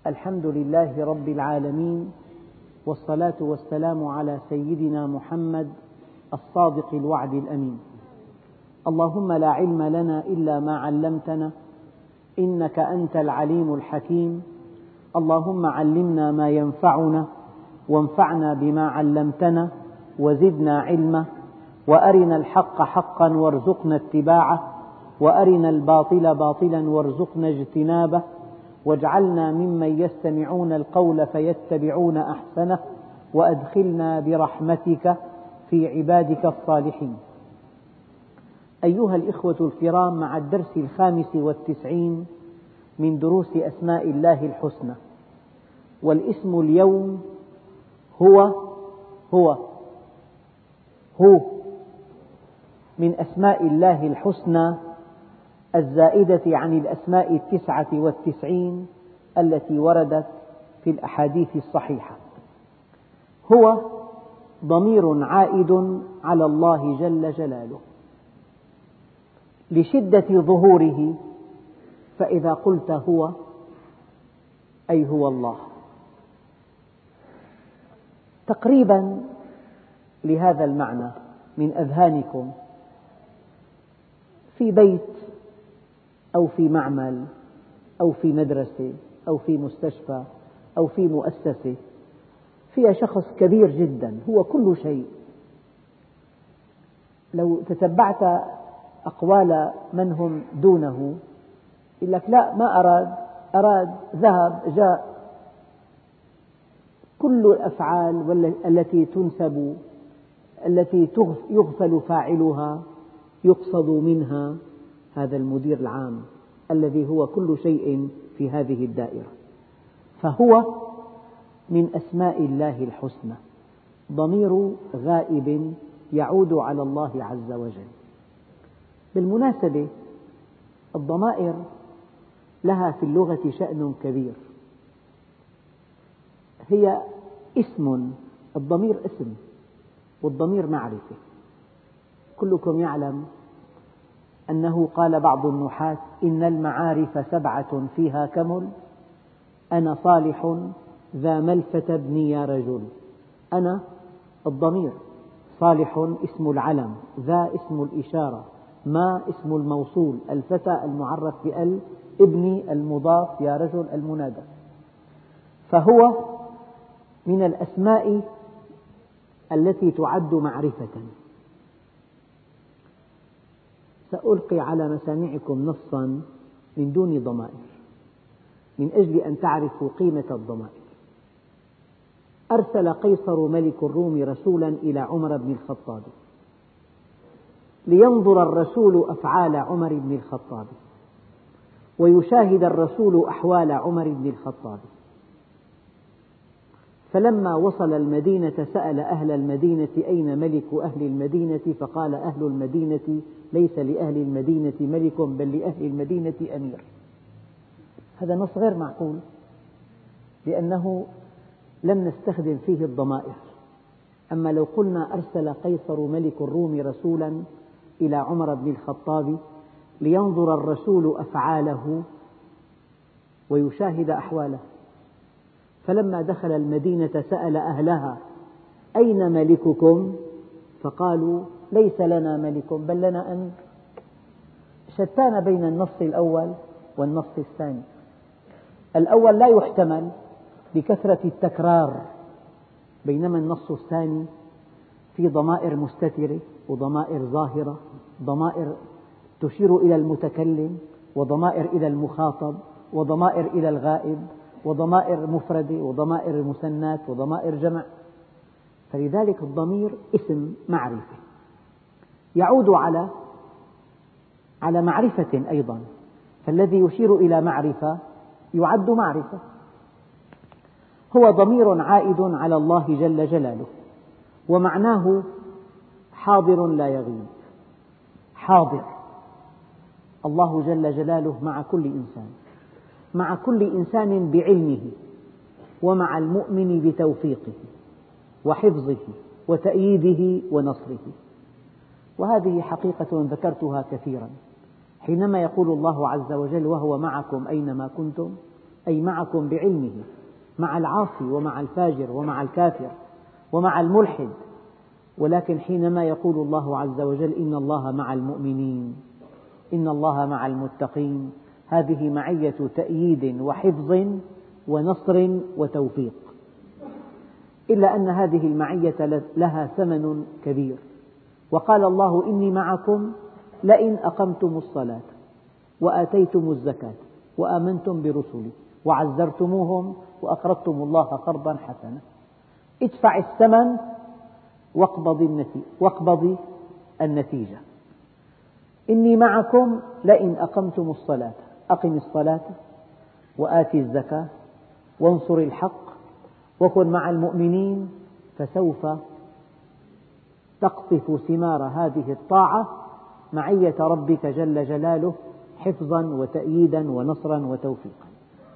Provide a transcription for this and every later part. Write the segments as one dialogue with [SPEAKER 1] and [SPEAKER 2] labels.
[SPEAKER 1] الحمد لله رب العالمين، والصلاة والسلام على سيدنا محمد الصادق الوعد الأمين. اللهم لا علم لنا إلا ما علمتنا إنك أنت العليم الحكيم. اللهم علمنا ما ينفعنا وانفعنا بما علمتنا وزدنا علما، وأرنا الحق حقا وارزقنا اتباعه، وأرنا الباطل باطلا وارزقنا اجتنابه، واجعلنا ممن يستمعون القول فيتبعون أحسنه، وأدخلنا برحمتك في عبادك الصالحين. أيها الإخوة الكرام، مع الدرس 95 من دروس أسماء الله الحسنى، والاسم اليوم هو من أسماء الله الحسنى الزائدة عن الأسماء 99 التي وردت في الأحاديث الصحيحة. هو ضمير عائد على الله جل جلاله لشدة ظهوره، فإذا قلت هو أي هو الله. تقريبا لهذا المعنى من أذهانكم في بيت أو في معمل أو في مدرسة أو في مستشفى أو في مؤسسة فيها شخص كبير جدا هو كل شيء. لو تتبعت أقوال من هم دونه يقول لك لا، ما أراد ذهب جاء. كل الأفعال التي تنسب التي يغفل فاعلها يقصد منها هذا المدير العام الذي هو كل شيء في هذه الدائرة. فهو من أسماء الله الحسنى، ضمير غائب يعود على الله عز وجل. بالمناسبة الضمائر لها في اللغة شأن كبير. هي اسم، الضمير اسم والضمير معرفة. كلكم يعلم أنه قال بعض النحاة: إن المعارف 7 فيها كمل، أنا صالح ذا ملفة ابني يا رجل. أنا الضمير، صالح اسم العلم، ذا اسم الإشارة، ما اسم الموصول، الفتى المعرف بأل، ابني المضاف، يا رجل المنادى. فهو من الأسماء التي تعد معرفة. سألقي على مسامعكم نصا من دون ضمائر من أجل أن تعرفوا قيمة الضمائر. أرسل قيصر ملك الروم رسولا إلى عمر بن الخطاب لينظر الرسول أفعال عمر بن الخطاب ويشاهد الرسول أحوال عمر بن الخطاب. فلما وصل المدينة سأل أهل المدينة: أين ملك أهل المدينة؟ فقال أهل المدينة: ليس لأهل المدينة ملك، بل لأهل المدينة أمير. هذا نص غير معقول، لأنه لم نستخدم فيه الضمائر. أما لو قلنا أرسل قيصر ملك الروم رسولا إلى عمر بن الخطاب لينظر الرسول أفعاله ويشاهد أحواله، فلما دخل المدينة سأل أهلها: أين ملككم؟ فقالوا: ليس لنا ملك بل لنا أمير. شتان بين النص الأول والنص الثاني. الأول لا يحتمل لكثرة التكرار، بينما النص الثاني في ضمائر مستترة وضمائر ظاهرة، ضمائر تشير إلى المتكلم وضمائر إلى المخاطب وضمائر إلى الغائب وضمائر مفردة وضمائر مثنات وضمائر جمع. فلذلك الضمير اسم معرفة يعود على معرفة أيضا، فالذي يشير إلى معرفة يعد معرفة. هو ضمير عائد على الله جل جلاله، ومعناه حاضر لا يغيب. حاضر، الله جل جلاله مع كل إنسان، مع كل إنسان بعلمه، ومع المؤمن بتوفيقه وحفظه وتأييده ونصره. وهذه حقيقة ذكرتها كثيرا. حينما يقول الله عز وجل: وهو معكم أينما كنتم، أي معكم بعلمه، مع العاصي ومع الفاجر ومع الكافر ومع الملحد. ولكن حينما يقول الله عز وجل إن الله مع المؤمنين، إن الله مع المتقين، هذه معية تأييد وحفظ ونصر وتوفيق. إلا أن هذه المعية لها ثمن كبير. وقال الله إني معكم لئن أقمتم الصلاة وآتيتم الزكاة وآمنتم برسلي وعزرتموهم وأقرضتم الله قرضا حسنا. ادفع الثمن واقبض النتيجة. إني معكم لئن أقمتم الصلاة، أقم الصلاة وآتِ الزكاة وانصر الحق وكن مع المؤمنين، فسوف تقطف ثمار هذه الطاعة معية ربك جل جلاله، حفظا وتأييدا ونصرا وتوفيقا.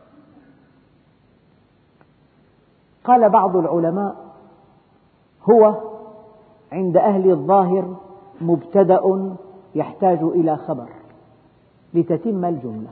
[SPEAKER 1] قال بعض العلماء: هو عند أهل الظاهر مبتدأ يحتاج إلى خبر لتتم الجملة،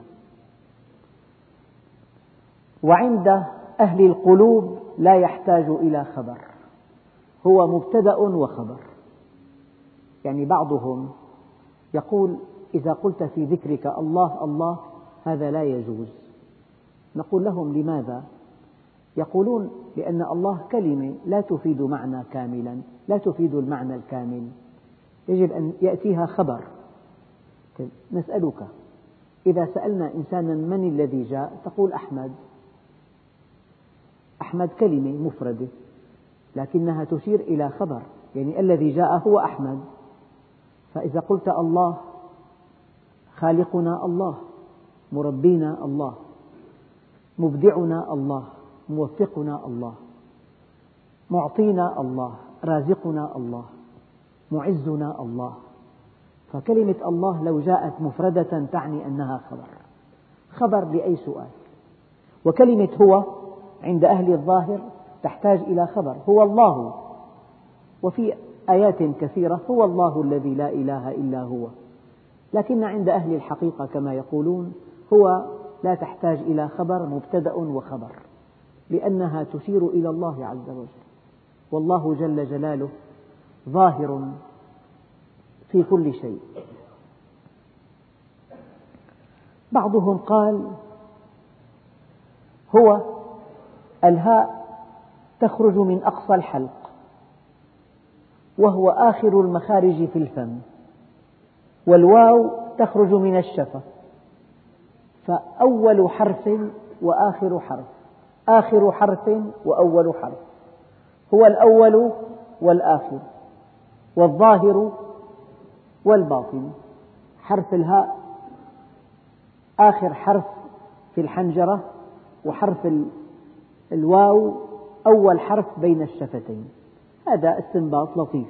[SPEAKER 1] وعند أهل القلوب لا يحتاج إلى خبر، هو مبتدأ وخبر. يعني بعضهم يقول إذا قلت في ذكرك الله الله هذا لا يجوز. نقول لهم لماذا؟ يقولون لأن الله كلمة لا تفيد معنى كاملا، لا تفيد المعنى الكامل، يجب أن يأتيها خبر. نسألك إذا سألنا إنسانا من الذي جاء تقول أحمد. أحمد كلمة مفردة لكنها تشير إلى خبر، يعني الذي جاء هو أحمد. فإذا قلت الله، خالقنا الله، مربينا الله، مبدعنا الله، موفقنا الله، معطينا الله، رازقنا الله، معزنا الله. فكلمة الله لو جاءت مفردة تعني أنها خبر لأي سؤال. وكلمة هو عند أهل الظاهر تحتاج إلى خبر، هو الله، وفي آيات كثيرة هو الله الذي لا إله إلا هو. لكن عند أهل الحقيقة كما يقولون هو لا تحتاج إلى خبر، مبتدأ وخبر، لأنها تشير إلى الله عز وجل، والله جل جلاله ظاهر في كل شيء. بعضهم قال هو الهاء تخرج من أقصى الحلق وهو آخر المخارج في الفم، والواو تخرج من الشفة، فأول حرف وآخر حرف، آخر حرف وأول حرف، هو الأول والآخر والظاهر والباطن. حرف الهاء آخر حرف في الحنجرة، وحرف الواو أول حرف بين الشفتين. هذا استنباط لطيف.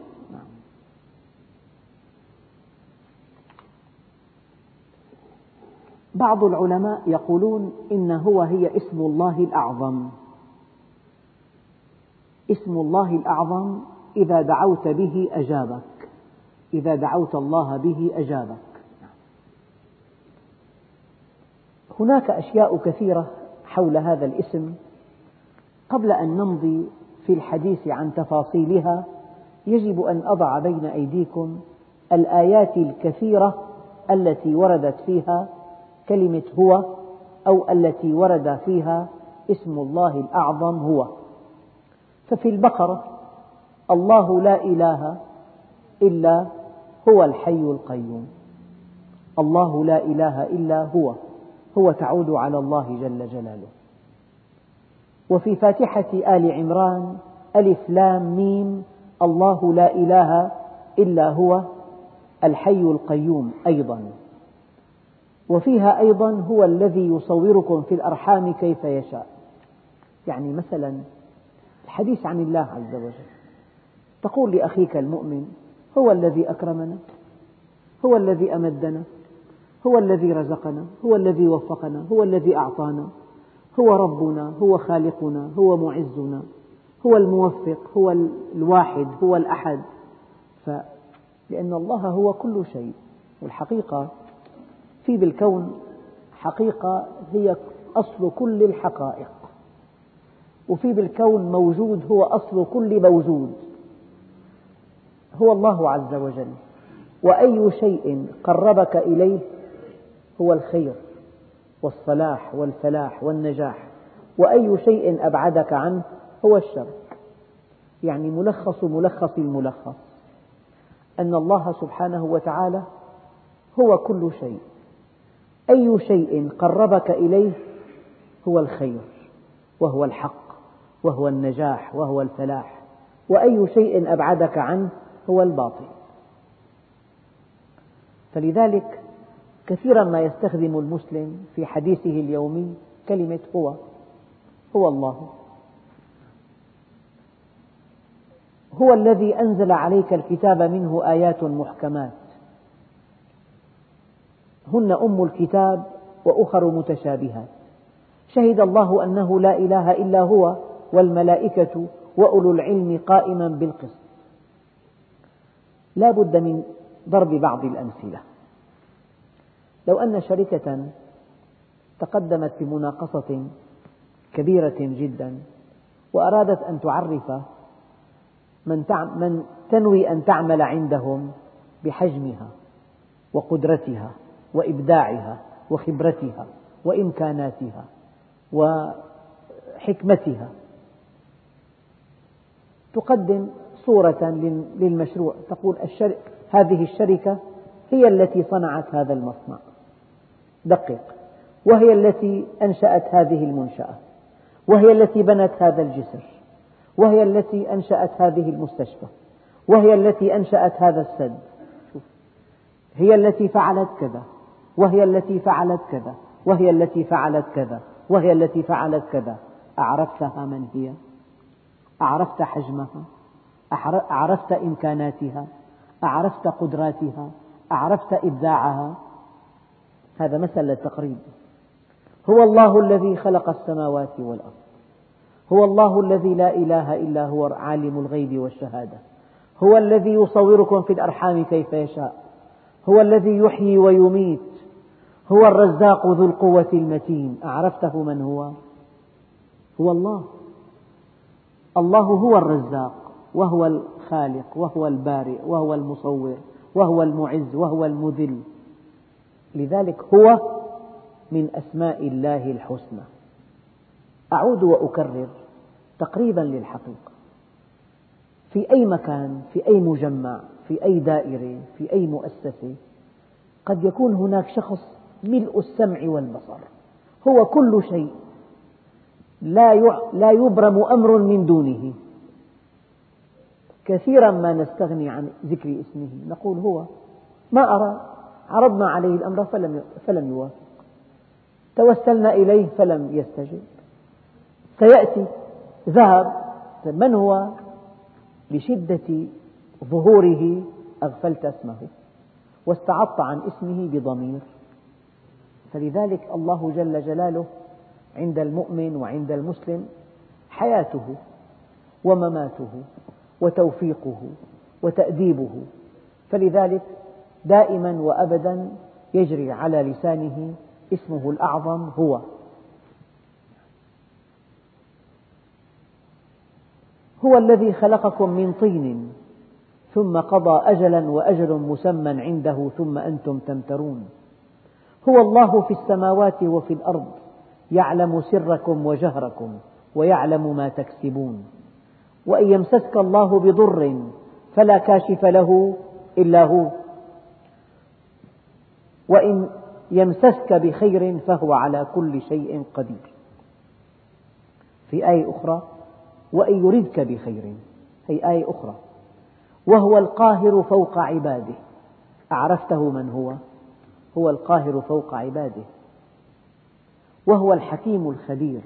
[SPEAKER 1] بعض العلماء يقولون إن هي اسم الله الأعظم. اسم الله الأعظم إذا دعوت به أجابك، إذا دعوت الله به أجابك. هناك أشياء كثيرة حول هذا الاسم. قبل أن نمضي في الحديث عن تفاصيلها يجب أن أضع بين أيديكم الآيات الكثيرة التي وردت فيها كلمة هو، أو التي ورد فيها اسم الله الأعظم هو. ففي البقرة الله لا إله إلا هو الحي القيوم، الله لا إله إلا هو تعود على الله جل جلاله. وفي فاتحة آل عمران ألف لام ميم الله لا إله إلا هو الحي القيوم أيضا. وفيها أيضا هو الذي يصوركم في الأرحام كيف يشاء. يعني مثلا الحديث عن الله عز وجل، تقول لأخيك المؤمن هو الذي أكرمنا، هو الذي أمدنا، هو الذي رزقنا، هو الذي وفقنا، هو الذي أعطانا، هو ربنا، هو خالقنا، هو معزنا، هو الموفق، هو الواحد، هو الأحد. لأن الله هو كل شيء. والحقيقة في بالكون حقيقة هي أصل كل الحقائق، وفي بالكون موجود هو أصل كل موجود، هو الله عز وجل. وأي شيء قربك إليه هو الخير والصلاح والفلاح والنجاح، وأي شيء أبعدك عنه هو الشر. يعني ملخص ملخص الملخص أن الله سبحانه وتعالى هو كل شيء، أي شيء قربك إليه هو الخير وهو الحق وهو النجاح وهو الفلاح، وأي شيء أبعدك عنه هو الباطل. فلذلك كثيرا ما يستخدم المسلم في حديثه اليومي كلمة هو الله. هو الذي أنزل عليك الكتاب منه آيات محكمات هن أم الكتاب وأخر متشابهات شهد الله أنه لا إله إلا هو والملائكة وأولو العلم قائما بالقسط. لا بد من ضرب بعض الأمثلة. لو أن شركة تقدمت بمناقصة كبيرة جدا وأرادت أن تعرف من تنوي أن تعمل عندهم بحجمها وقدرتها وإبداعها وخبرتها وإمكاناتها وحكمتها، تقدم صورة للمشروع، تقول هذه الشركة هي التي صنعت هذا المصنع، دقق، وهي التي أنشأت هذه المنشأة، وهي التي بنت هذا الجسر، وهي التي أنشأت هذه المستشفى، وهي التي أنشأت هذا السد، هي التي فعلت كذا، وهي التي فعلت كذا، وهي التي فعلت كذا، وهي التي فعلت كذا. أعرفتها من هي؟ أعرفت حجمها؟ أعرفت إمكاناتها؟ أعرفت قدراتها؟ أعرفت إبداعها؟ هذا مثل للتقريب. هو الله الذي خلق السماوات والأرض، هو الله الذي لا إله إلا هو عالم الغيب والشهادة، هو الذي يصوركم في الأرحام كيف يشاء، هو الذي يحيي ويميت، هو الرزاق ذو القوة المتين. أعرفته من هو؟ هو الله. الله هو الرزاق وهو الخالق وهو البارئ وهو المصور وهو المعز وهو المذل. لذلك هو من أسماء الله الحسنى. أعود وأكرر تقريبا للحقيقة، في أي مكان، في أي مجمع، في أي دائرة، في أي مؤسسة، قد يكون هناك شخص ملء السمع والبصر، هو كل شيء، لا يبرم أمر من دونه. كثيرا ما نستغني عن ذكر اسمه، نقول هو ما أرى، عرضنا عليه الأمر فلم يوافق، توسلنا إليه فلم يستجب، سيأتي، ذهب، من هو؟ لشدة ظهوره أغفلت اسمه واستعضت عن اسمه بضمير. فلذلك الله جل جلاله عند المؤمن وعند المسلم حياته ومماته وتوفيقه وتأديبه، فلذلك دائما وأبدا يجري على لسانه اسمه الأعظم هو. هو الذي خلقكم من طين ثم قضى أجلا وأجل مسمى عنده ثم أنتم تمترون. هو الله في السماوات وفي الأرض يعلم سركم وجهركم ويعلم ما تكسبون. وإن يمسسك الله بضر فلا كاشف له إلا هو، وإن يمسسك بخير فهو على كل شيء قدير. في آية أخرى وإن يردك بخير، هي آية أخرى. وهو القاهر فوق عباده. أعرفته من هو؟ هو القاهر فوق عباده، وهو الحكيم الخبير.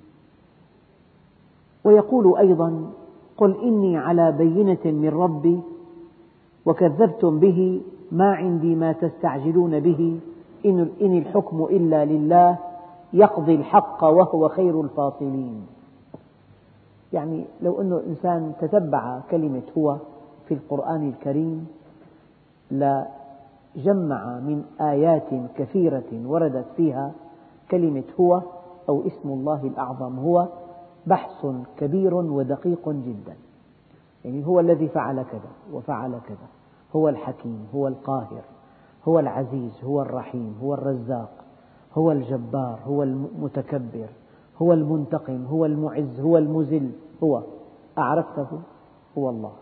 [SPEAKER 1] ويقول أيضا قل إني على بينة من ربي وكذبتم به ما عندي ما تستعجلون به إن الحكم إلا لله يقضي الحق وهو خير الفاصلين. يعني لو أن الإنسان تتبع كلمة هو في القرآن الكريم لجمع من آيات كثيرة وردت فيها كلمة هو أو اسم الله الأعظم هو بحث كبير ودقيق جدا. يعني هو الذي فعل كذا وفعل كذا، هو الحكيم، هو القاهر، هو العزيز، هو الرحيم، هو الرزاق، هو الجبار، هو المتكبر، هو المنتقم، هو المعز، هو المذل. هو أعرفته؟ هو الله.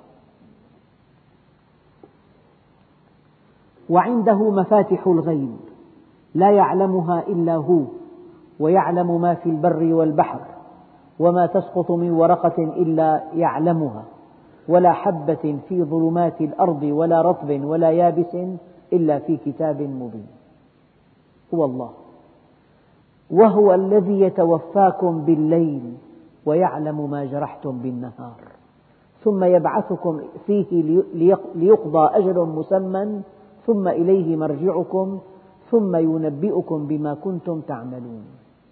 [SPEAKER 1] وعنده مفاتح الغيب لا يعلمها إلا هو، ويعلم ما في البر والبحر، وما تسقط من ورقة إلا يعلمها، ولا حبة في ظلمات الأرض ولا رطب ولا يابس إلا في كتاب مبين. هو الله. وهو الذي يتوفاكم بالليل ويعلم ما جرحتم بالنهار، ثم يبعثكم فيه ليقضى أجل مسمى، ثم إليه مرجعكم، ثم ينبئكم بما كنتم تعملون.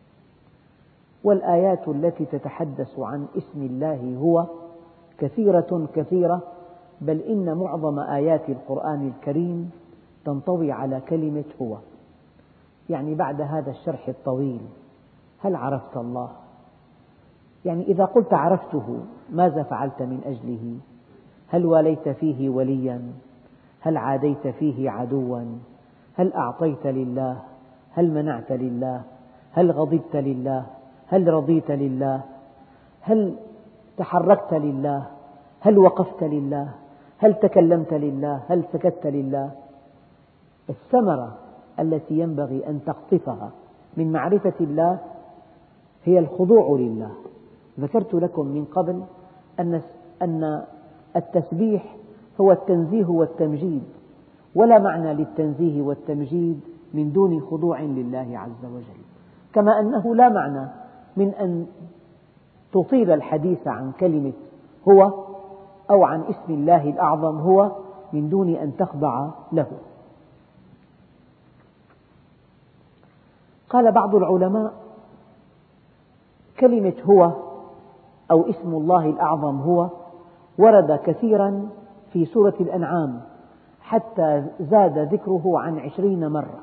[SPEAKER 1] والآيات التي تتحدث عن اسم الله هو كثيرة، بل إن معظم آيات القرآن الكريم تنطوي على كلمة هو. يعني بعد هذا الشرح الطويل، هل عرفت الله؟ يعني إذا قلت عرفته، ماذا فعلت من أجله؟ هل واليت فيه وليا؟ هل عاديت فيه عدوا؟ هل أعطيت لله؟ هل منعت لله؟ هل غضبت لله؟ هل رضيت لله؟ هل تحركت لله؟ هل وقفت لله؟ هل تكلمت لله؟ هل سكت لله؟ الثمرة التي ينبغي أن تقطفها من معرفة الله هي الخضوع لله. ذكرت لكم من قبل أن التسبيح هو التنزيه والتمجيد، ولا معنى للتنزيه والتمجيد من دون خضوع لله عز وجل، كما أنه لا معنى من أن تطيل الحديث عن كلمة هو أو عن اسم الله الأعظم هو من دون أن تخضع له. قال بعض العلماء: كلمة هو أو اسم الله الأعظم هو ورد كثيرا في سورة الأنعام، حتى زاد ذكره عن 20 مرة.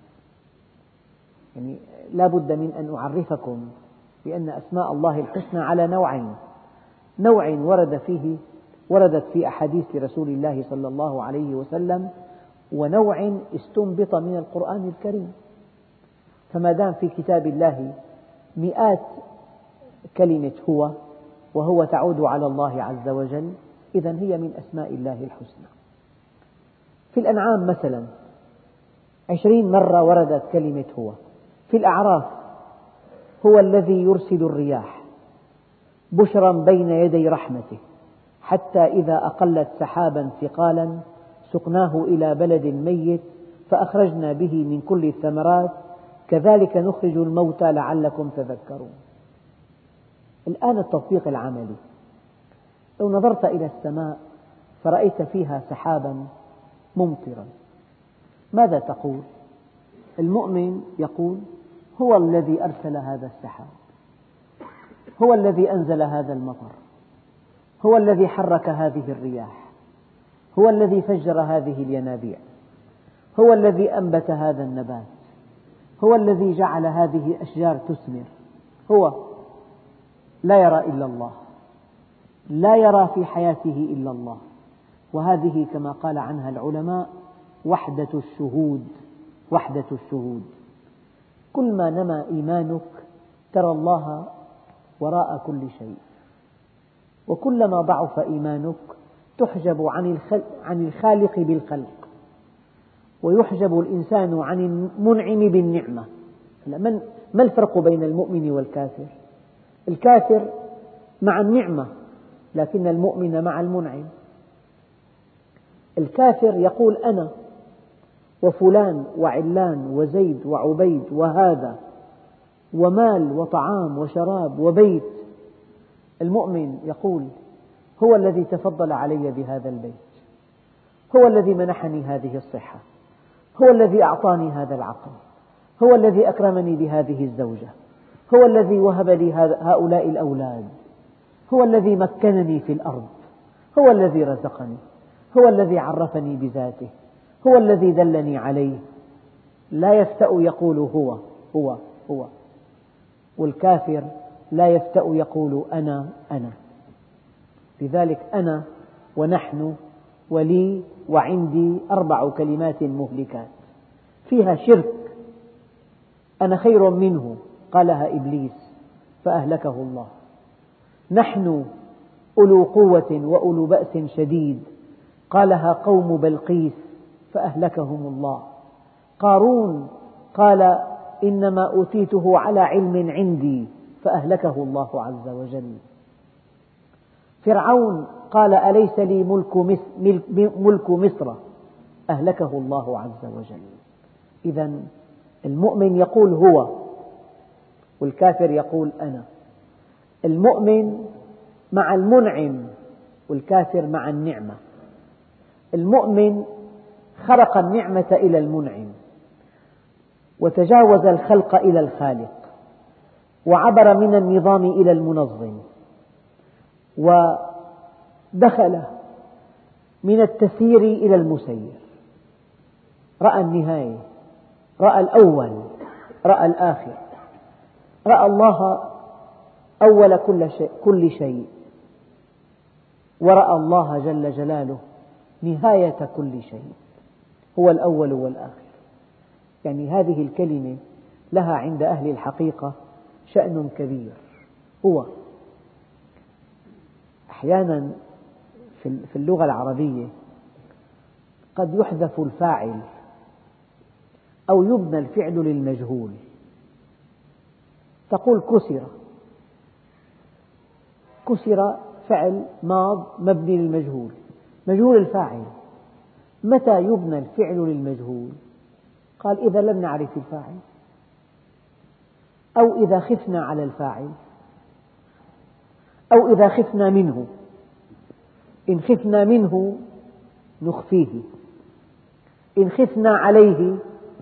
[SPEAKER 1] يعني لا بد من أن أعرفكم بأن أسماء الله الحسنى على نوعين: نوع وردت في أحاديث رسول الله صلى الله عليه وسلم، ونوع استنبط من القرآن الكريم. فما دام في كتاب الله مئات كلمة هو، وهو تعود على الله عز وجل، إذن هي من أسماء الله الحسنى. في الأنعام مثلا 20 مرة وردت كلمة هو. في الأعراف: هو الذي يرسل الرياح بشرا بين يدي رحمته، حتى إذا أقلت سحابا ثقالا سقناه إلى بلد ميت فأخرجنا به من كل الثمرات كذلك نخرج الموتى لعلكم تذكرون. الآن التطبيق العملي: لو نظرت إلى السماء فرأيت فيها سحابا ممطرا، ماذا تقول؟ المؤمن يقول: هو الذي أرسل هذا السحاب، هو الذي أنزل هذا المطر، هو الذي حرك هذه الرياح، هو الذي فجر هذه الينابيع، هو الذي أنبت هذا النبات، هو الذي جعل هذه الأشجار تثمر. هو لا يرى إلا الله، لا يرى في حياته إلا الله. وهذه كما قال عنها العلماء وحدة الشهود. وحدة الشهود. كل ما نمى إيمانك ترى الله وراء كل شيء، وكلما ضعف إيمانك تحجب عن الخالق بالخلق، ويحجب الإنسان عن المنعم بالنعمة. ما الفرق بين المؤمن والكافر؟ الكافر مع النعمة، لكن المؤمن مع المنعم. الكافر يقول أنا وفلان وعلان وزيد وعبيد وهذا، ومال وطعام وشراب وبيت. المؤمن يقول هو الذي تفضل علي بهذا البيت، هو الذي منحني هذه الصحة، هو الذي أعطاني هذا العقل، هو الذي أكرمني بهذه الزوجة، هو الذي وهب لي هؤلاء الأولاد، هو الذي مكنني في الأرض، هو الذي رزقني، هو الذي عرفني بذاته، هو الذي دلني عليه. لا يفتأ يقول هو هو هو. والكافر لا يفتأ يقول أنا أنا. لذلك أنا ونحن ولي وعندي 4 كلمات مهلكات فيها شرك. أنا خير منه قالها إبليس فأهلكه الله. نحن أولو قوة وأولو بأس شديد قالها قوم بلقيس فأهلكهم الله. قارون قال إنما أوتيته على علم عندي فأهلكه الله عز وجل. فرعون قال أليس لي ملك مصر أهلكه الله عز وجل. إذن المؤمن يقول هو، والكافر يقول أنا. المؤمن مع المنعم والكافر مع النعمة. المؤمن خرق النعمة إلى المنعم، وتجاوز الخلق إلى الخالق، وعبر من النظام إلى المنظم، ودخل من التسيير إلى المسير. رأى النهاية، رأى الأول، رأى الآخر، رأى الله أول كل شيء، ورأى الله جل جلاله نهاية كل شيء، هو الأول والآخر. يعني هذه الكلمة لها عند أهل الحقيقة شأن كبير. هو أحيانا في اللغة العربية قد يحذف الفاعل أو يبنى الفعل للمجهول. تقول كسر، كسر فعل ماض مبني للمجهول، مجهول الفاعل. متى يبنى الفعل للمجهول؟ قال إذا لم نعرف الفاعل، أو إذا خفنا على الفاعل، أو إذا خفنا منه. إن خفنا منه نخفيه، إن خفنا عليه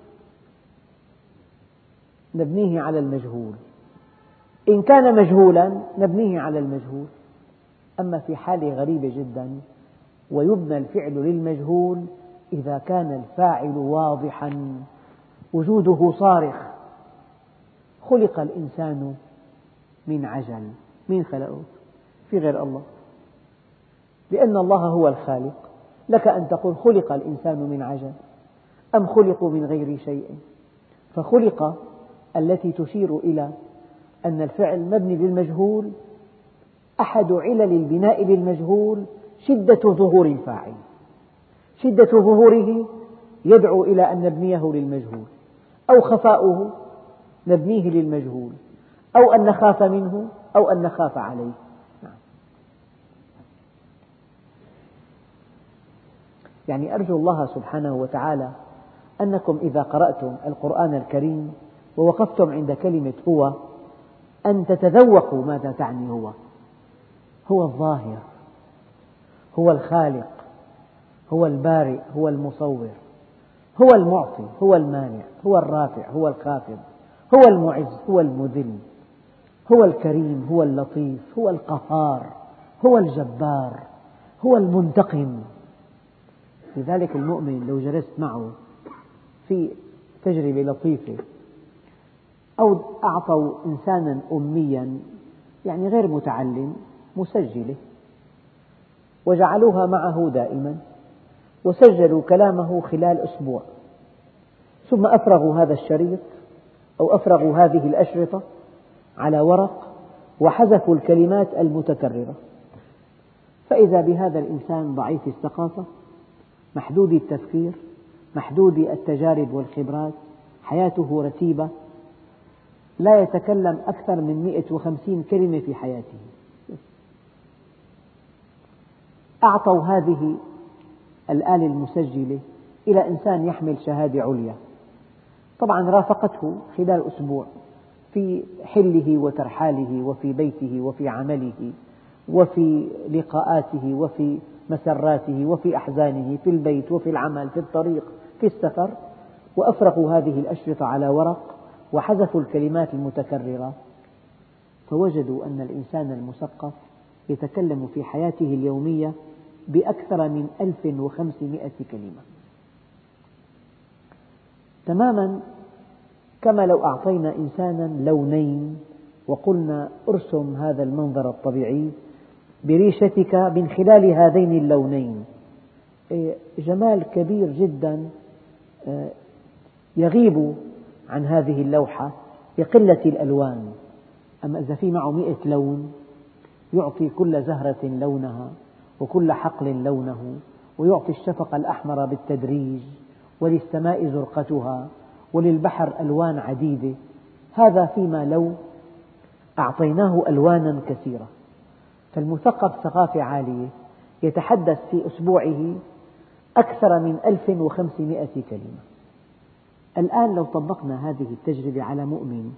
[SPEAKER 1] نبنيه على المجهول، إن كان مجهولا نبنيه على المجهول. أما في حالة غريبة جدا، ويبنى الفعل للمجهول إذا كان الفاعل واضحا وجوده صارخ. خلق الإنسان من عجل. من خلقه؟ في غير الله، لأن الله هو الخالق. لك أن تقول خلق الإنسان من عجل أم خلقوا من غير شيء. فخلق التي تشير إلى أن الفعل مبني للمجهول. أحد علل البناء للمجهول شدة ظهور الفاعل. شدة ظهوره يدعو إلى أن نبنيه للمجهول، أو خفاؤه نبنيه للمجهول، أو أن نخاف منه أو أن نخاف عليه. يعني أرجو الله سبحانه وتعالى أنكم إذا قرأتم القرآن الكريم ووقفتم عند كلمة هو أن تتذوقوا ماذا تعني هو. هو الظاهر، هو الخالق، هو البارئ، هو المصور، هو المعطي، هو المانع، هو الرافع، هو الخافض، هو المعز، هو المذل، هو الكريم، هو اللطيف، هو القهار، هو الجبار، هو المنتقم. لذلك المؤمن لو جلست معه في تجربة لطيفة، أو أعطوا إنسانا أميا يعني غير متعلم مسجلة وجعلوها معه دائما، وسجلوا كلامه خلال أسبوع، ثم أفرغوا هذا الشريط أو أفرغوا هذه الأشرطة على ورق وحذفوا الكلمات المتكررة، فإذا بهذا الإنسان ضعيف الثقافة، محدود التفكير، محدود التجارب والخبرات، حياته رتيبة، لا يتكلم أكثر من 150 كلمة في حياته. أعطوا هذه الآلة المسجلة إلى إنسان يحمل شهادة عليا، طبعا رافقته خلال أسبوع في حله وترحاله وفي بيته وفي عمله وفي لقاءاته وفي مسراته وفي أحزانه، في البيت وفي العمل، في الطريق، في السفر، وأفرغوا هذه الأشرطة على ورق وحذفوا الكلمات المتكررة، فوجدوا أن الإنسان المثقف يتكلم في حياته اليومية بأكثر من 1500 كلمة، تماما كما لو أعطينا إنسانا لونين وقلنا ارسم هذا المنظر الطبيعي بريشتك من خلال هذين اللونين. جمال كبير جدا يغيب عن هذه اللوحة بقلة الألوان، أما إذا في معه 100 لون يعطي كل زهرة لونها وكل حقل لونه، ويعطي الشفق الأحمر بالتدريج، وللسماء زرقتها، وللبحر ألوان عديدة. هذا فيما لو أعطيناه ألوانا كثيرة. فالمثقف ثقافة عالية يتحدث في أسبوعه أكثر من 1500 كلمة. الآن لو طبقنا هذه التجربة على مؤمن،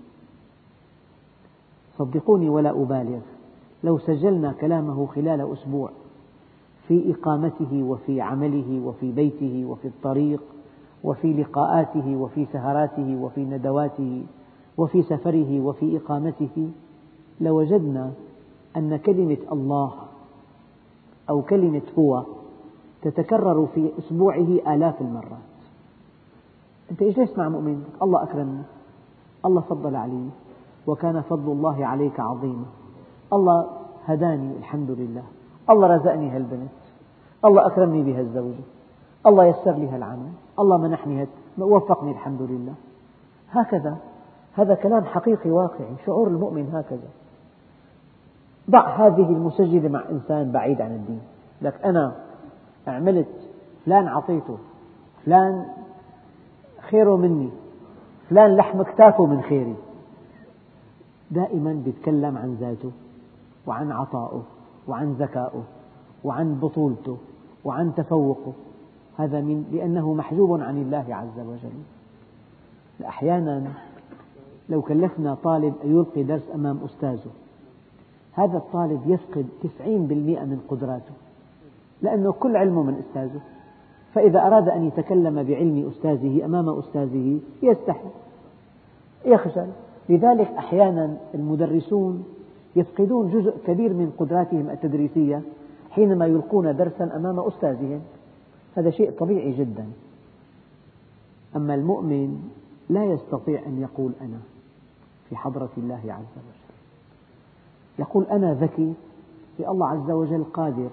[SPEAKER 1] صدقوني ولا أبالغ، لو سجلنا كلامه خلال أسبوع في إقامته وفي عمله وفي بيته وفي الطريق وفي لقاءاته وفي سهراته وفي ندواته وفي سفره وفي إقامته، لوجدنا أن كلمة الله أو كلمة هو تتكرر في أسبوعه آلاف المرات. أنت اجلس مع مؤمن، الله أكرمني، الله فضل علي، وكان فضل الله عليك عظيما، الله هداني الحمد لله، الله رزقني هالبنت، الله أكرمني بهالزوجة، الله يسر لي هالعمل، الله منحني وفقني الحمد لله. هكذا، هذا كلام حقيقي واقعي، شعور المؤمن هكذا. ضع هذه المسجلة مع إنسان بعيد عن الدين، لك أنا عملت، فلان عطيته، فلان خيره مني، فلان لحم كتافه من خيري. دائما يتكلم عن ذاته وعن عطائه وعن ذكائه وعن بطولته وعن تفوقه. هذا لأنه محجوب عن الله عز وجل. أحيانا لو كلفنا طالب أن يلقي درس أمام أستاذه، هذا الطالب يفقد 90% من قدراته، لأنه كل علمه من أستاذه، فإذا أراد أن يتكلم بعلم أستاذه أمام أستاذه يستحي، يخجل. لذلك أحيانا المدرسون يفقدون جزء كبير من قدراتهم التدريسية حينما يلقون درسا أمام أستاذهم، هذا شيء طبيعي جدا. أما المؤمن لا يستطيع أن يقول أنا في حضرة الله عز وجل، يقول أنا ذكي، الله عز وجل قادر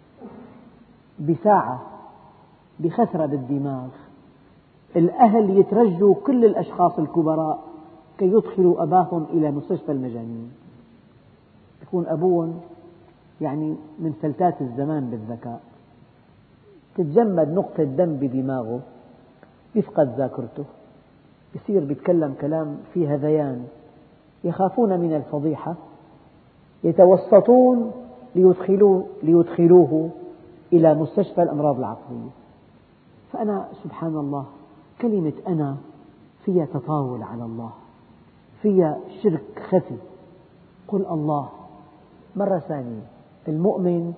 [SPEAKER 1] بساعة بخثرة بالدماغ الأهل يترجوا كل الأشخاص الكبراء كي يدخلوا أباهم إلى مستشفى المجانين. يكون أبوهم يعني من فلتات الزمان بالذكاء، تتجمد نقطة دم بدماغه، يفقد ذاكرته، يصير يتكلم كلام فيه هذيان، يخافون من الفضيحة، يتوسطون ليدخلوه إلى مستشفى الأمراض العقلية. فأنا سبحان الله كلمة أنا فيها تطاول على الله، فيها شرك خفي. قل الله. مرة ثانية، المؤمن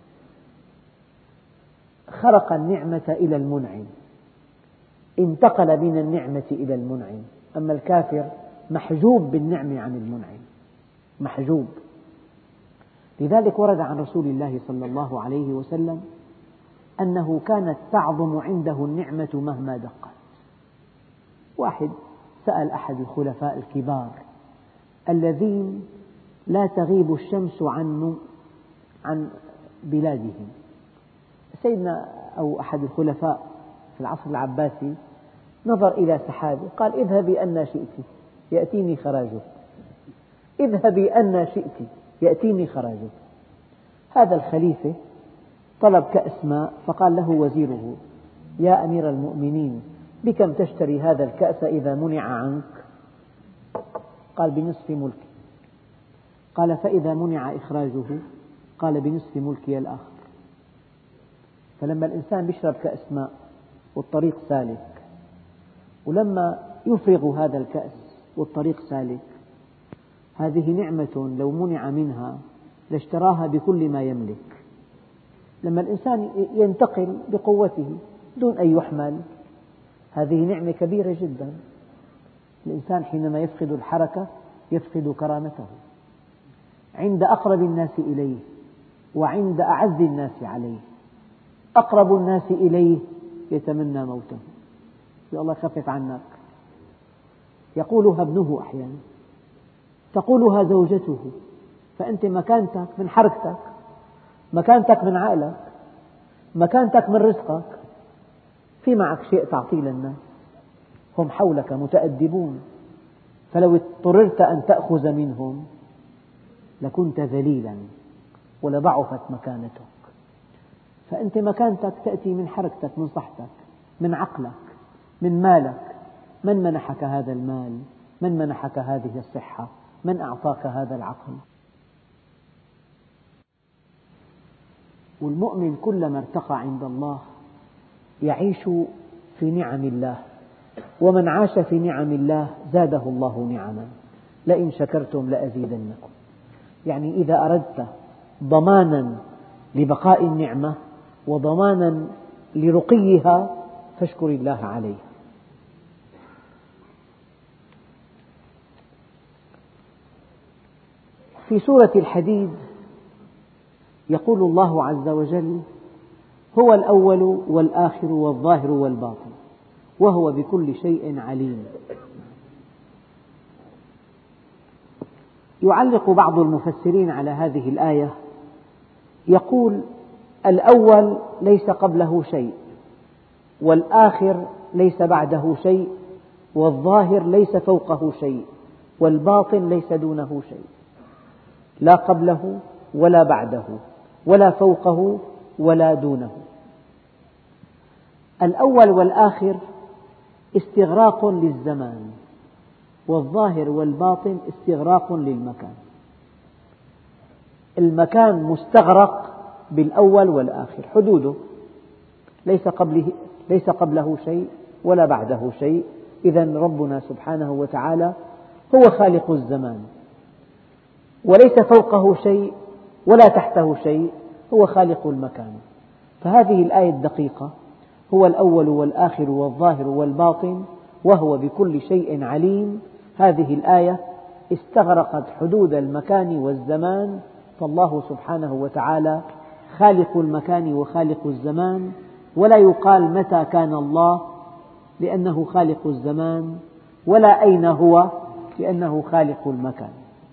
[SPEAKER 1] خرق النعمة إلى المنعم، انتقل من النعمة إلى المنعم. أما الكافر محجوب بالنعمة عن المنعم، محجوب. لذلك ورد عن رسول الله صلى الله عليه وسلم أنه كانت تعظم عنده النعمة مهما دقت. واحد سأل أحد الخلفاء الكبار الذين لا تغيب الشمس عن بلادهم، سيدنا أو أحد الخلفاء في العصر العباسي نظر إلى سحابة قال اذهبي أن شئت يأتيني خراجك، اذهبي أن شئت يأتيني خراجك. هذا الخليفة طلب كأس ماء، فقال له وزيره يا أمير المؤمنين بكم تشتري هذا الكأس إذا منع عنك؟ قال بنصف ملكي. قال فإذا منع إخراجه؟ قال بنصف ملكي الآخر. فلما الإنسان يشرب كأس ماء والطريق سالك، ولما يفرغ هذا الكأس والطريق سالك، هذه نعمة لو منع منها لاشتراها بكل ما يملك. لما الإنسان ينتقل بقوته دون أن يحمل، هذه نعمة كبيرة جدا. الإنسان حينما يفقد الحركة يفقد كرامته عند أقرب الناس إليه وعند أعز الناس عليه. أقرب الناس إليه يتمنى موته، يا الله خفف عنك، يقولها ابنه أحيانا. تقولها زوجته، فأنت مكانتك من حركتك، مكانتك من عقلك، مكانتك من رزقك، في معك شيء تعطيه للناس، هم حولك متأدبون، فلو اضطررت أن تأخذ منهم لكنت ذليلا ولضعفت مكانتك. فأنت مكانتك تأتي من حركتك، من صحتك، من عقلك، من مالك. من منحك هذا المال؟ من منحك هذه الصحة؟ من أعطاك هذا العقل؟ والمؤمن كلما ارتقى عند الله يعيش في نعم الله، ومن عاش في نعم الله زاده الله نعما، لئن شكرتم لأزيدنكم. يعني إذا أردت ضمانا لبقاء النعمة وضمانا لرقيها فاشكر الله عليه. في سورة الحديد يقول الله عز وجل: هو الأول والآخر والظاهر والباطن وهو بكل شيء عليم. يعلق بعض المفسرين على هذه الآية يقول: الأول ليس قبله شيء، والآخر ليس بعده شيء، والظاهر ليس فوقه شيء، والباطن ليس دونه شيء، لا قبله ولا بعده ولا فوقه ولا دونه. الأول والآخر استغراق للزمان، والظاهر والباطن استغراق للمكان. المكان مستغرق بالأول والآخر، حدوده ليس قبله شيء ولا بعده شيء. إذن ربنا سبحانه وتعالى هو خالق الزمان، وليس فوقه شيء ولا تحته شيء، هو خالق المكان. فهذه الآية الدقيقة: هو الأول والآخر والظاهر والباطن وهو بكل شيء عليم. هذه الآية استغرقت حدود المكان والزمان، فالله سبحانه وتعالى خالق المكان وخالق الزمان، ولا يقال متى كان الله لأنه خالق الزمان، ولا أين هو لأنه خالق المكان.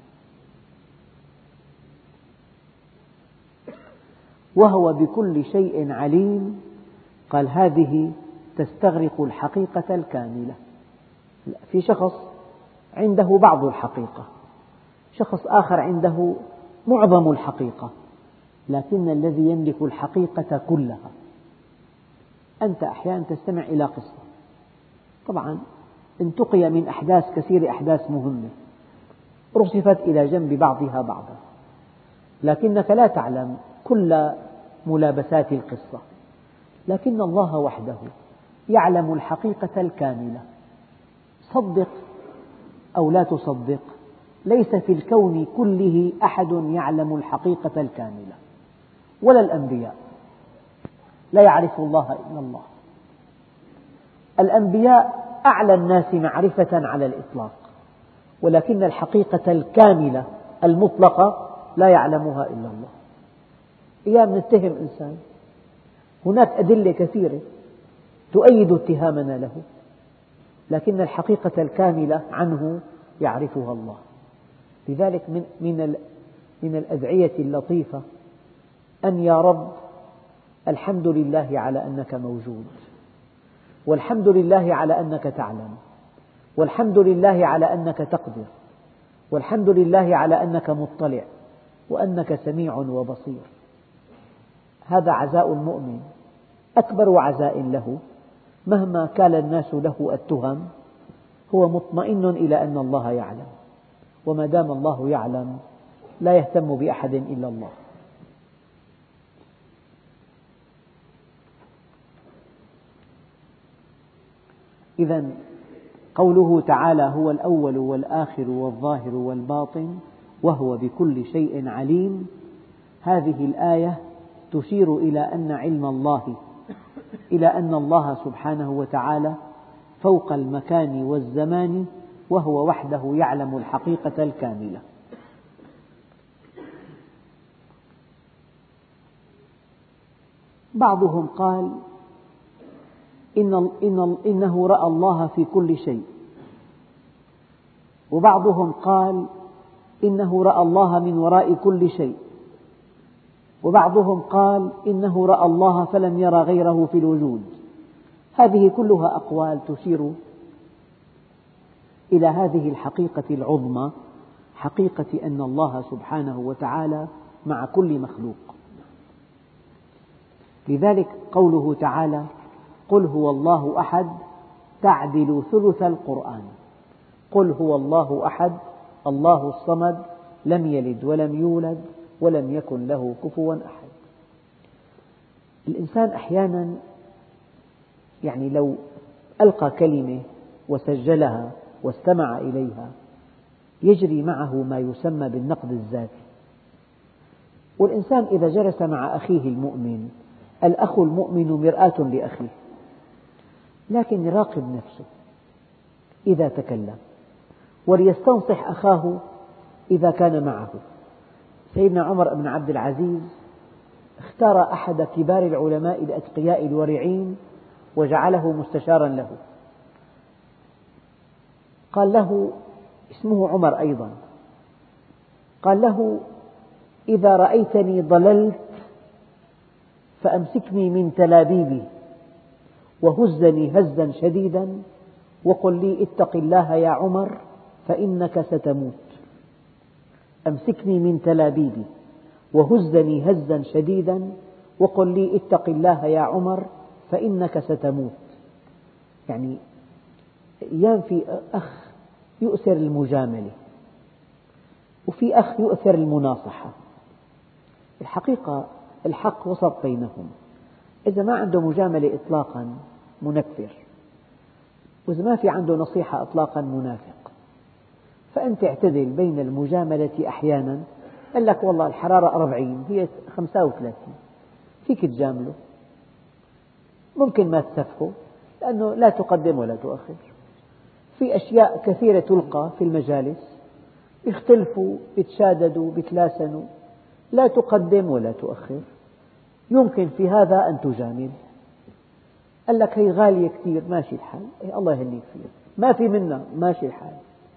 [SPEAKER 1] وهو بكل شيء عليم، قال هذه تستغرق الحقيقة الكاملة. في شخص عنده بعض الحقيقة، شخص آخر عنده معظم الحقيقة، لكن الذي يملك الحقيقة كلها. أنت أحيانا تستمع إلى قصة، طبعا انتقي من أحداث كثيرة، أحداث مهمة رصفت إلى جنب بعضها بعضا، لكنك لا تعلم كل ملابسات القصة، لكن الله وحده يعلم الحقيقة الكاملة. صدق أو لا تصدق، ليس في الكون كله أحد يعلم الحقيقة الكاملة، ولا الأنبياء، لا يعرف الله إلا الله. الأنبياء أعلى الناس معرفة على الإطلاق، ولكن الحقيقة الكاملة المطلقة لا يعلمها إلا الله. أيام نتهم إنسان، هناك أدلة كثيرة تؤيد اتهامنا له، لكن الحقيقة الكاملة عنه يعرفها الله. لذلك من الأدعية اللطيفة أن يا رب الحمد لله على أنك موجود، والحمد لله على أنك تعلم، والحمد لله على أنك تقدر، والحمد لله على أنك مطلع، وأنك سميع وبصير. هذا عزاء المؤمن، أكبر عزاء له. مهما كان الناس له التهم هو مطمئن إلى أن الله يعلم، وما دام الله يعلم لا يهتم بأحد إلا الله. إذن قوله تعالى: هو الأول والآخر والظاهر والباطن وهو بكل شيء عليم، هذه الآية تشير إلى أن علم الله، إلى أن الله سبحانه وتعالى فوق المكان والزمان، وهو وحده يعلم الحقيقة الكاملة. بعضهم قال إنه رأى الله في كل شيء، وبعضهم قال إنه رأى الله من وراء كل شيء، وبعضهم قال إنه رأى الله فلم ير غيره في الوجود. هذه كلها أقوال تشير إلى هذه الحقيقة العظمى، حقيقة أن الله سبحانه وتعالى مع كل مخلوق. لذلك قوله تعالى: قل هو الله أحد تعدل ثلث القرآن. قل هو الله أحد الله الصمد لم يلد ولم يولد ولم يكن له كفوا أحد. الإنسان أحيانا لو ألقى كلمة وسجلها واستمع إليها يجري معه ما يسمى بالنقد الذاتي. والإنسان إذا جلس مع أخيه المؤمن، الأخ المؤمن مرآة لأخيه، لكن يراقب نفسه إذا تكلم، وليستنصح أخاه إذا كان معه. سيدنا عمر بن عبد العزيز اختار أحد كبار العلماء الأتقياء الورعين وجعله مستشارا له. قال له، اسمه عمر أيضا، قال له: إذا رأيتني ضللت فأمسكني من تلابيبي وهزني هزا شديدا وقل لي اتق الله يا عمر فإنك ستموت. أمسكني من تلابيبي وهزني هزا شديدا وقل لي اتق الله يا عمر فإنك ستموت. أيام في أخ يؤثر المجاملة، وفي أخ يؤثر المناصحة. الحقيقة الحق وسط بينهم. إذا ما عنده مجاملة إطلاقا منكر، وإذا ما في عنده نصيحة إطلاقا منافق. فأنت اعتدل بين المجاملة أحيانا. قال لك والله الحرارة 40 هي 35، فيك تجامله، ممكن ما تسفه لأنه لا تقدم ولا تؤخر. في أشياء كثيرة تلقى في المجالس، يختلفوا يتشاددوا يتلاسنوا، لا تقدم ولا تؤخر. يمكن في هذا أن تجامل. قال لك هي غالية كثير، ماشي الحال، الله يهنيك فيها، ما في منها، ماشي الحال.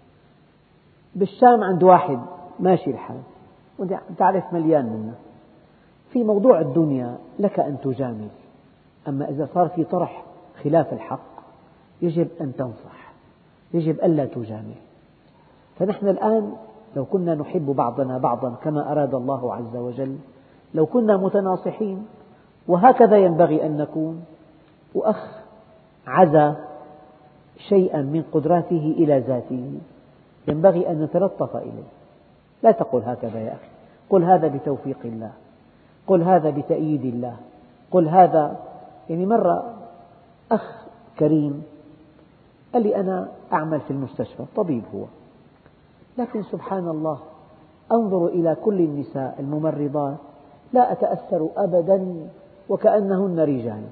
[SPEAKER 1] بالشام عند واحد، ماشي الحال، تعرف مليان منها. في موضوع الدنيا لك أن تجامل، أما إذا صار في طرح خلاف الحق يجب أن تنصح، يجب ألا تجامل. فنحن الآن لو كنا نحب بعضنا بعضا كما أراد الله عز وجل، لو كنا متناصحين، وهكذا ينبغي أن نكون. وأخ عزا شيئا من قدراته إلى ذاته ينبغي أن نتلطف إليه. لا تقل هكذا يا أخي، قل هذا بتوفيق الله، قل هذا بتأييد الله، قل هذا. مرة أخ كريم قال لي: أنا أعمل في المستشفى، طبيب هو، لكن سبحان الله أنظر إلى كل النساء الممرضات لا أتأثر أبدا وكأنهن رجال.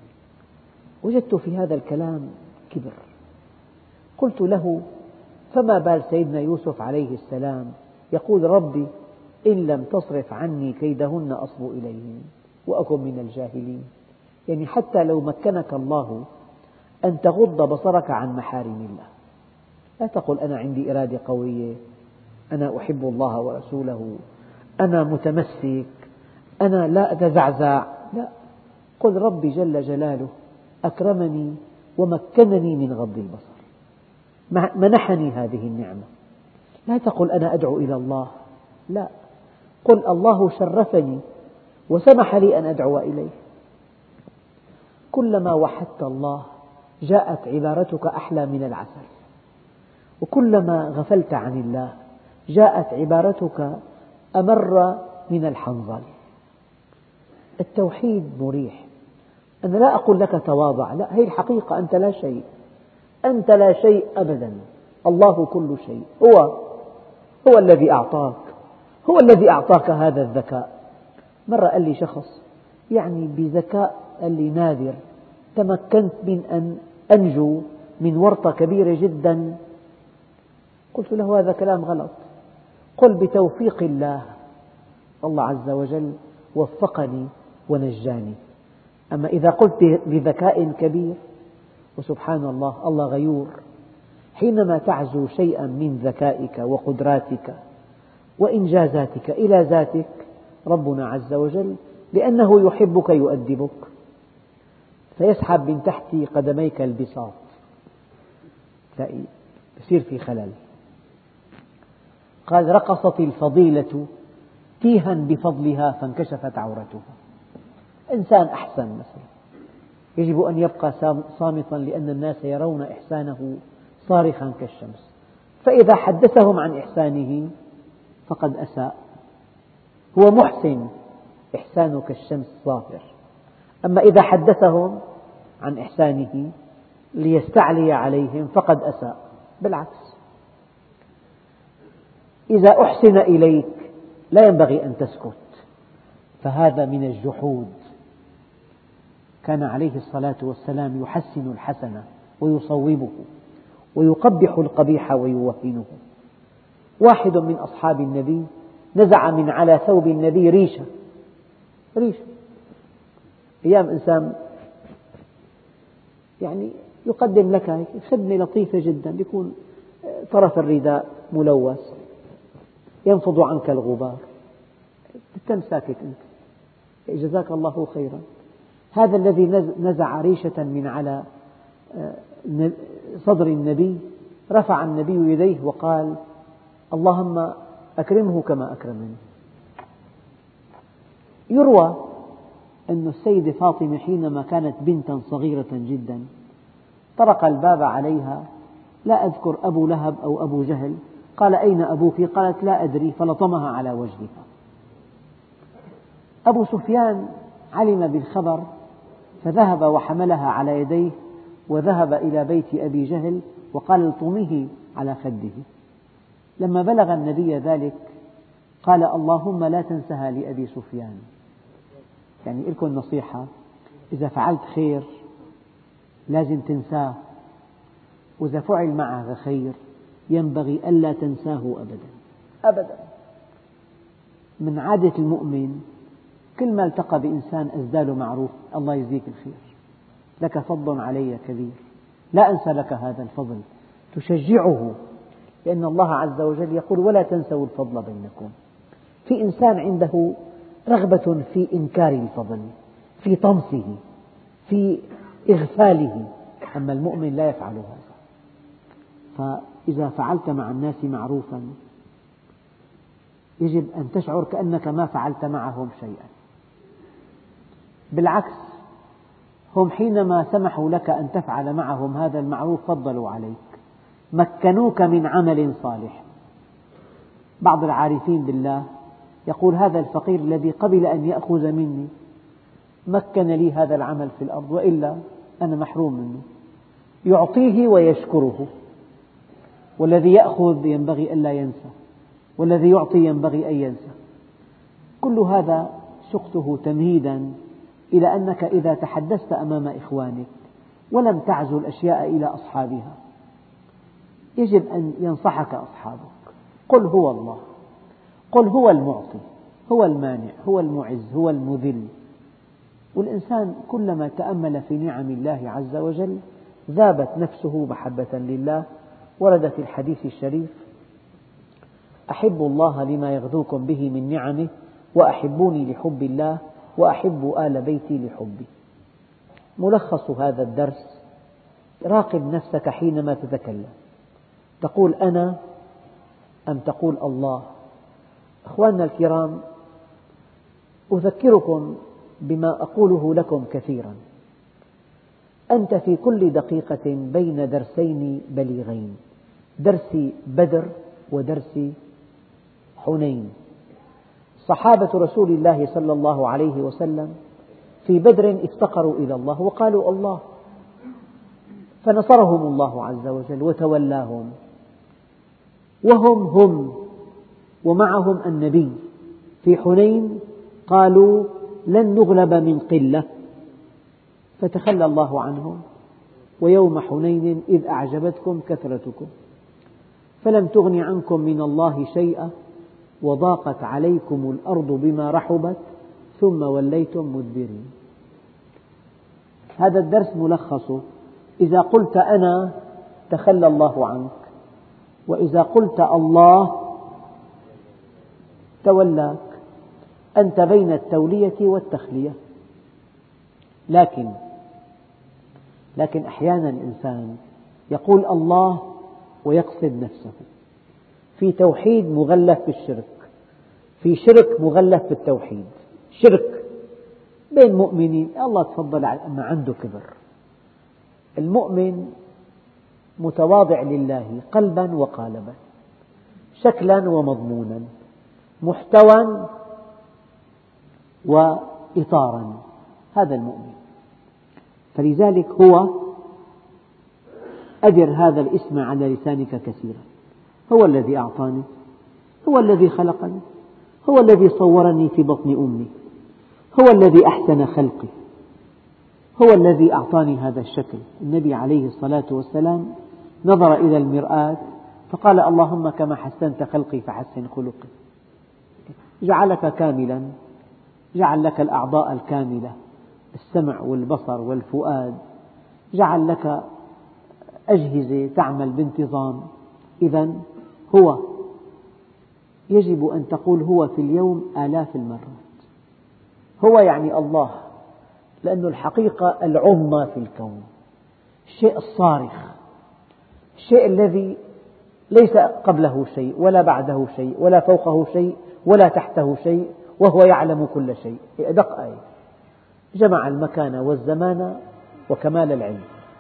[SPEAKER 1] وجدت في هذا الكلام كبر. قلت له: فما بال سيدنا يوسف عليه السلام يقول: ربي إن لم تصرف عني كيدهن أصب إليهن وأكن من الجاهلين. حتى لو مكنك الله أن تغض بصرك عن محارم الله، لا تقل أنا عندي إرادة قوية، أنا أحب الله ورسوله، أنا متمسك، أنا لا أتزعزع. لا، قل ربي جل جلاله أكرمني ومكنني من غض البصر، منحني هذه النعمة. لا تقل أنا أدعو إلى الله، لا، قل الله شرفني وسمح لي أن أدعو إليه. كلما وحدت الله جاءت عبارتك أحلى من العسل، وكلما غفلت عن الله جاءت عبارتك أمر من الحنظل. التوحيد مريح. أنا لا أقول لك تواضع، لا، هي الحقيقة، أنت لا شيء، أنت لا شيء أبدا، الله كل شيء. هو الذي أعطاك، هو الذي أعطاك هذا الذكاء. مرة قال لي شخص بذكاء، قال لي نادر، تمكنت من أن أنجو من ورطة كبيرة جدا. قلت له: هذا كلام غلط، قل بتوفيق الله، الله عز وجل وفقني ونجاني. أما إذا قلت بذكاء كبير، وسبحان الله، الله غيور، حينما تعزو شيئا من ذكائك وقدراتك وإنجازاتك إلى ذاتك ربنا عز وجل لأنه يحبك يؤدبك، فيسحب من تحت قدميك البساط، تلاقي يصير في خلل. قال رقصت الفضيلة تيها بفضلها فانكشفت عورتها. إنسان أحسن مثلا يجب أن يبقى صامتا لأن الناس يرون إحسانه صارخا كالشمس، فإذا حدثهم عن إحسانه فقد أساء. هو محسن، إحسانه كالشمس ظاهر، أما إذا حدثهم عن إحسانه ليستعلي عليهم فقد أساء. بالعكس، إذا أحسن إليك لا ينبغي أن تسكت، فهذا من الجحود. كان عليه الصلاة والسلام يحسن الحسن ويصوبه ويقبح القبيح ويوهنه. واحد من أصحاب النبي نزع من على ثوب النبي ريشة. أيام إنسان يعني يقدم لك خدمة لطيفة جدا، يكون طرف الرداء ملوث ينفض عنك الغبار، تتم ساكت أنت، جزاك الله خيرا. هذا الذي نزع ريشة من على صدر النبي رفع النبي يديه وقال اللهم أكرمه كما أكرمني. يروى أن السيدة فاطمة حينما كانت بنتا صغيرة جدا طرق الباب عليها، لا أذكر أبو لهب أو أبو جهل، قال أين أبوك؟ قالت لا أدري، فلطمها على وجهها. أبو سفيان علم بالخبر فذهب وحملها على يديه وذهب إلى بيت أبي جهل وقال الطميه على خده. لما بلغ النبي ذلك قال اللهم لا تنسها لأبي سفيان. يعني لكم نصيحة، إذا فعلت خير لازم تنساه، وإذا فعل معك خير ينبغي ألا تنساه أبدا. من عادة المؤمن كل ما التقى بإنسان أسدى له معروف، الله يجزيك الخير، لك فضل علي كبير، لا أنسى لك هذا الفضل، تشجعه، لأن الله عز وجل يقول ولا تنسوا الفضل بينكم. في إنسان عنده رغبة في إنكار الفضل، في طمسه، في إغفاله، أما المؤمن لا يفعل هذا. فإذا فعلت مع الناس معروفا يجب أن تشعر كأنك ما فعلت معهم شيئا. بالعكس، هم حينما سمحوا لك أن تفعل معهم هذا المعروف فضلوا عليك، مكنوك من عمل صالح. بعض العارفين بالله يقول هذا الفقير الذي قبل أن يأخذ مني مكن لي هذا العمل في الأرض، وإلا أنا محروم منه. يعطيه ويشكره، والذي يأخذ ينبغي ألا ينسى، والذي يعطي ينبغي أن ينسى. كل هذا سقته تمهيدا إلى أنك إذا تحدثت أمام إخوانك ولم تعزو الأشياء إلى أصحابها يجب أن ينصحك أصحابك. قل هو الله، قل هو المعطي، هو المانع، هو المعز، هو المذل. والإنسان كلما تأمل في نعم الله عز وجل ذابت نفسه محبة لله. ورد في الحديث الشريف أحبوا الله لما يغذوكم به من نعمه، وأحبوني لحب الله، وأحبوا آل بيتي لحبي. ملخص هذا الدرس: راقب نفسك حينما تتكلم، تقول أنا أم تقول الله؟ أخواننا الكرام، أذكركم بما أقوله لكم كثيرا: أنت في كل دقيقة بين درسين بليغين، درس بدر ودرس حنين. صحابة رسول الله صلى الله عليه وسلم في بدر افتقروا إلى الله وقالوا الله، فنصرهم الله عز وجل وتولاهم، وهم ومعهم النبي. في حنين قالوا لن نغلب من قلة، فتخلى الله عنهم. ويوم حنين إذ أعجبتكم كثرتكم فلم تغن عنكم من الله شيئا وضاقت عليكم الأرض بما رحبت ثم وليتم مدبرين. هذا الدرس ملخصه: إذا قلت أنا تخلى الله عنك، وإذا قلت الله تولاك، أنت بين التولية والتخلية. لكن أحيانا الإنسان يقول الله ويقصد نفسه، في توحيد مغلف بالشرك، في شرك مغلف بالتوحيد. شرك بين مؤمنين، الله تفضل أما عنده كبر. المؤمن متواضع لله قلبا وقالبا، شكلا ومضمونا، محتوى وإطارا، هذا المؤمن. فلذلك هو أدر هذا الاسم على لسانك كثيرا. هو الذي أعطاني، هو الذي خلقني، هو الذي صورني في بطن أمي، هو الذي أحسن خلقي، هو الذي أعطاني هذا الشكل. النبي عليه الصلاة والسلام نظر إلى المرآة فقال: اللهم كما حسنت خلقي فحسن خلقي. جعلك كاملا، جعل لك الأعضاء الكاملة، السمع والبصر والفؤاد، جعل لك أجهزة تعمل بانتظام. إذن هو يجب أن تقول هو في اليوم آلاف المرات. هو يعني الله، لأن الحقيقة العظمى في الكون، الشيء الصارخ، الشيء الذي ليس قبله شيء ولا بعده شيء ولا فوقه شيء ولا تحته شيء، وهو يعلم كل شيء. أدق آية، جمع المكان والزمان وكمال العلم.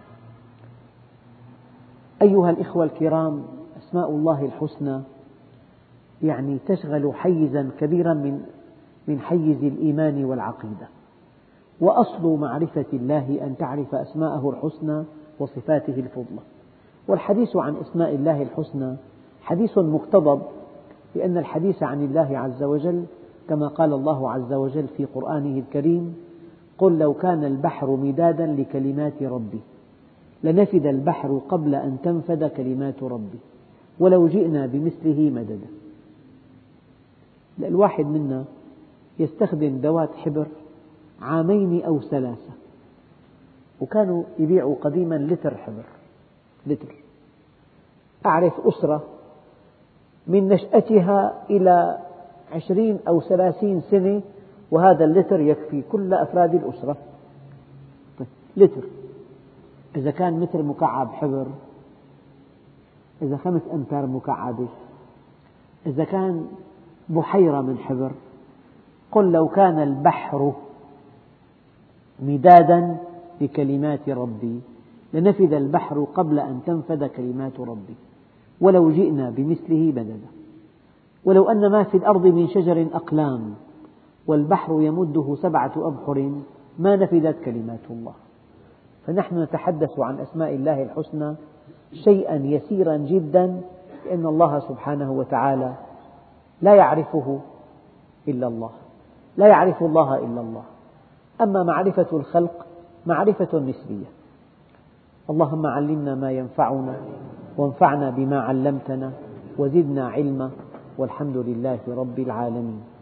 [SPEAKER 1] أيها الإخوة الكرام، أسماء الله الحسنى يعني تشغل حيزا كبيرا من حيز الإيمان والعقيدة. وأصل معرفة الله أن تعرف أسماءه الحسنى وصفاته الفضلى. والحديث عن أسماء الله الحسنى حديث مقتضب، لأن الحديث عن الله عز وجل كما قال الله عز وجل في قرآنه الكريم: قل لو كان البحر مدادا لكلمات ربي لنفد البحر قبل أن تنفد كلمات ربي ولو جئنا بمثله مددا. الواحد منا يستخدم ذوات حبر 2 أو 3، وكانوا يبيعوا قديما لتر حبر، لتر. أعرف أسرة من نشأتها إلى 20 أو 30 سنة وهذا اللتر يكفي كل أفراد الأسرة. لتر، إذا كان متر مكعب حبر، إذا 5 أمتار مكعبة، إذا كان بحيرة من حبر. قل لو كان البحر مدادا لكلمات ربي لنفد البحر قبل أن تنفد كلمات ربي ولو جئنا بمثله مددا. ولو أن ما في الأرض من شجر أقلام والبحر يمده 7 أبحر ما نفدت كلمات الله. فنحن نتحدث عن أسماء الله الحسنى شيئا يسيرا جدا، لأن الله سبحانه وتعالى لا يعرفه إلا الله، لا يعرف الله إلا الله. أما معرفة الخلق معرفة نسبية. اللهم علمنا ما ينفعنا وانفعنا بما علمتنا وزدنا علما، والحمد لله رب العالمين.